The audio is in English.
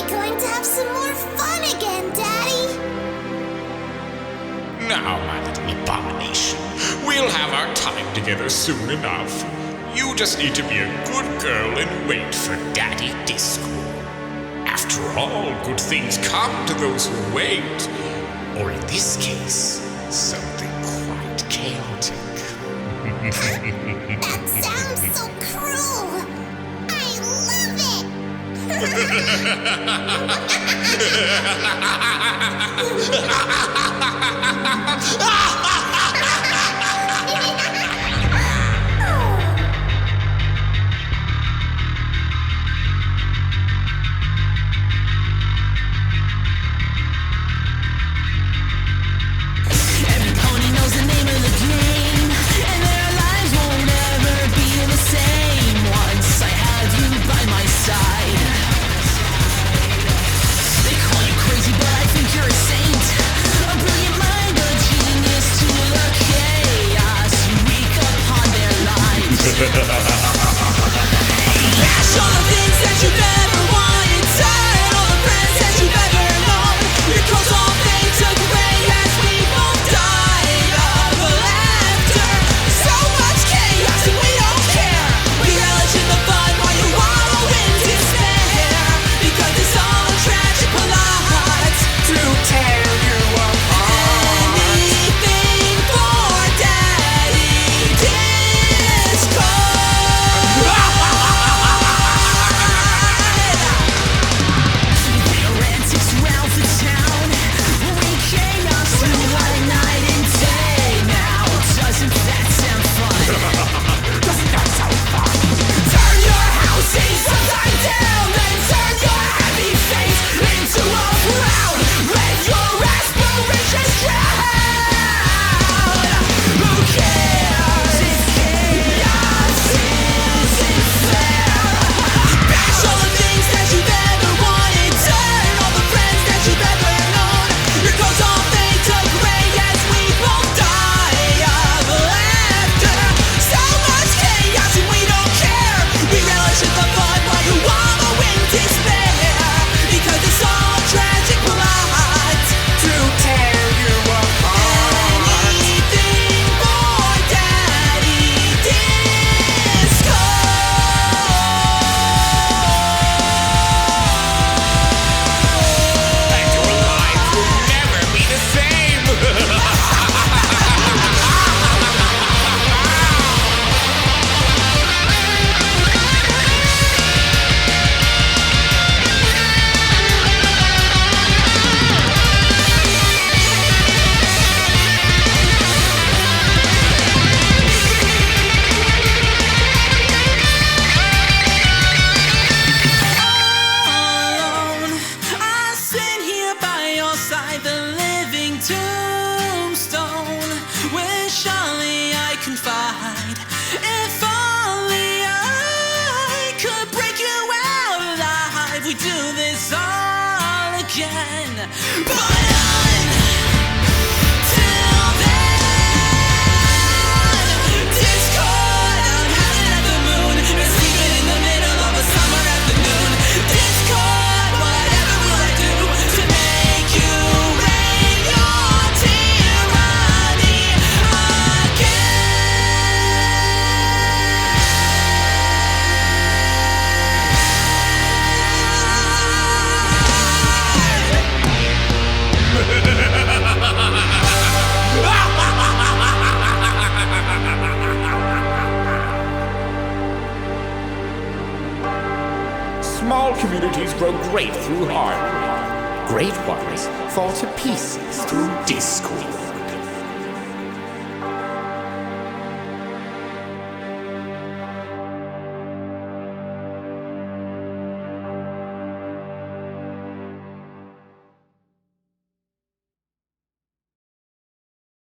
going to have some more fun again, Daddy? Now, my little abomination, we'll have our time together soon enough. You just need to be a good girl and wait for Daddy Disco. After all, good things come to those who wait. Or in this case, something quite chaotic. That sounds so cruel. I love Every pony knows the name of the game, and their lives won't ever be the same. Once I have you by my side. They call you crazy, but I think you're a saint. A brilliant mind, a genius to the chaos you wreak upon their lives. Bash all the things that you've ever wanted, turn all the friends that you've ever known. Your clothes all fade to gray as we both die of laughter. So much chaos and we don't care. We relish in the fun while you wallow in despair. Because it's all a tragic plot to tear you apart. Anything for Daddy Disco. Real antics round the town. We chaos through our night and day. Now, doesn't that sound fun? Doesn't that sound fun? Turn your houses upside down, then turn your happy face into a frown. Let your aspirations drown. Who cares? It's chaos isn't fair. Bash all the things that you've ever wanted, turn all the friends that you've ever known. Your clothes all fade to gray as we both die of laughter. So much chaos and we don't care. We relish in the fun while you wallow in despair. Because it's all a tragic plot to tear you apart. Anything for Daddy Disco. And your life will never be the same. Alone, I sit here by your side, the living tombstone. Wish only I confide. If only I could break you out alive, we do this all again. But until then, Discord, I'm howling at the moon, and sleeping in the middle of a summer afternoon. Discord, whatever will I do to make you reign your tyranny Small communities grow great through harmony. Great ones fall to pieces through discord.